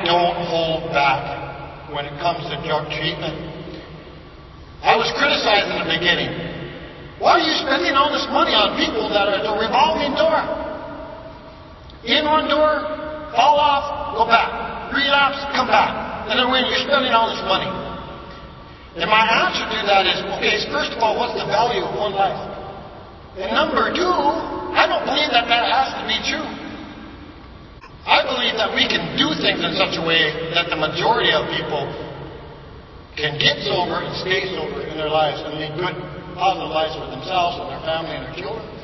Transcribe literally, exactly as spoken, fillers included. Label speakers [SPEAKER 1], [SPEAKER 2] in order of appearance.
[SPEAKER 1] don't hold back when it comes to drug treatment. I was criticized in the beginning. Why are you spending all this money on people that are the revolving door? In one door, fall off, go back. Relapse, come back. And then when you're spending all this money. And my answer to that is, okay, first of all, what's the value of one life? And number two, I don't believe that that has to be true. I believe that we can do things in such a way that the majority of people can get sober and stay sober in their lives and lead good, positive lives for themselves and their family and their children.